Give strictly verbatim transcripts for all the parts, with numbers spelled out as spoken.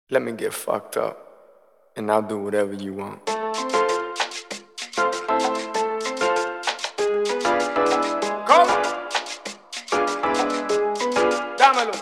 Let me get fucked up, and I'll do whatever you want. Come, dámelo.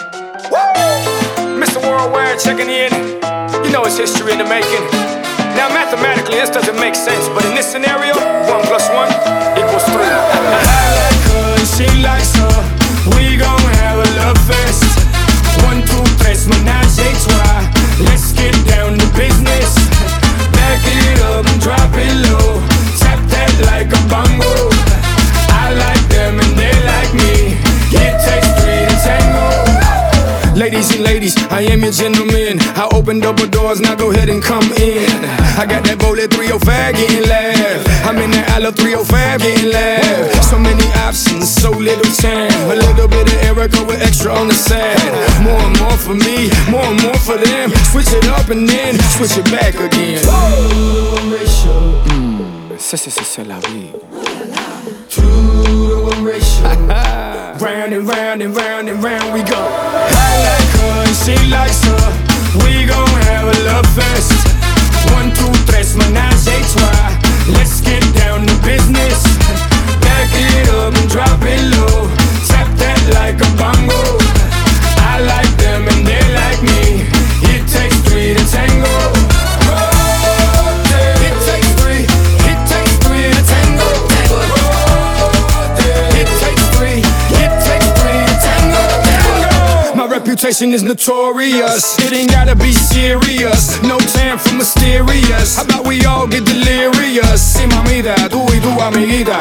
Woo! Mister Worldwide checking in. You know it's history in the making. Now mathematically this doesn't make sense, but in this scenario, one plus one equals three. I like her and she likes her. We gon' have a love fest. One, two, tres, menage a trois. Let's get down to business. Back it up and drop it low. Tap that like a bongo. I like them and they like me. It takes three to tango. Ladies and ladies, I am your gentleman. I opened up the doors, now go ahead and come in. I got that bullet three oh five getting laugh. I'm in that Isla three oh five getting laugh. So many options, so little time. A little bit of Erica with extra on the side. More and more for me, more and more for them. Switch it up and then switch it back again. Mm, c'est, c'est, c'est la vie. Two to one ratio. Round and round and round and round we go. I like her and she likes her. We gon' have a love fest. One, two, tres, menage a trois. Let's get down to business. Back it up and drop it low. Tap that like a bongo. I like them and they like me. It takes three to tango. It takes three. It takes three to tango. It takes three. It takes three to tango. My reputation is notorious. It ain't gotta be serious. No time for mysterious. How about we all get delirious? Sí, mamita, tú y tu amiguita.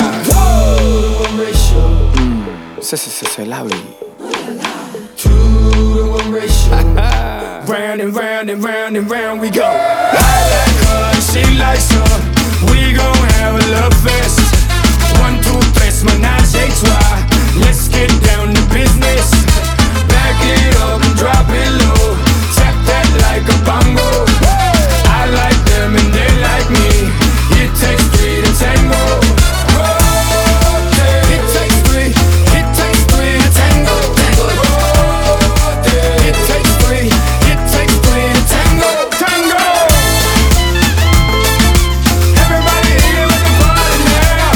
Mm, c'est, c'est, c'est la vie. Two to one ratio. Round and round and round and round we go. I like her and she likes her. We gon' have a love fest. One, two, tres, menage a trois. Let's get down to business. Back it up and drop it low. Tap that like a bongo. I like them and they like me. It takes three to tango. It takes three. It takes three to tango. It takes three. It takes three to tango. Tango. Everybody here with the party now.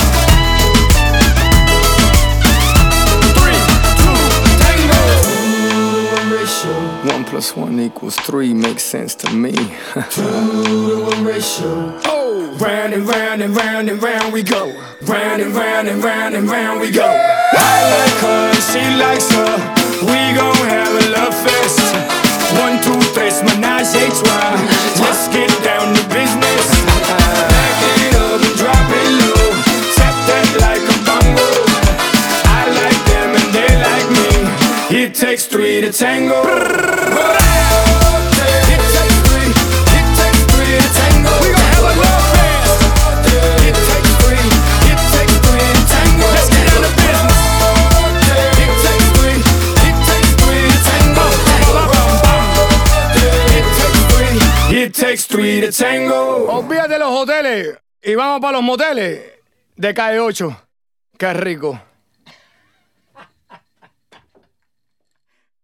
Three, two, tango. One plus one equals three makes sense to me. Two to one ratio. Oh, round and round and round and round we go. Round and round and round and round we go. I like her and she likes her. We gon' have a love fest. One, two, tres, menage a trois. Let's get down to business. Back it up and drop it low. Tap that like a bongo. I like them and they like me. It takes three to tango. It takes three. It takes three to tango. We gon' have a love fest. It takes three. It takes three to tango. Let's get down to business. It takes three. It takes three to tango. It takes three. It takes three to tango. Olvídate de los hoteles y vamos para los moteles de Calle ocho. Qué rico.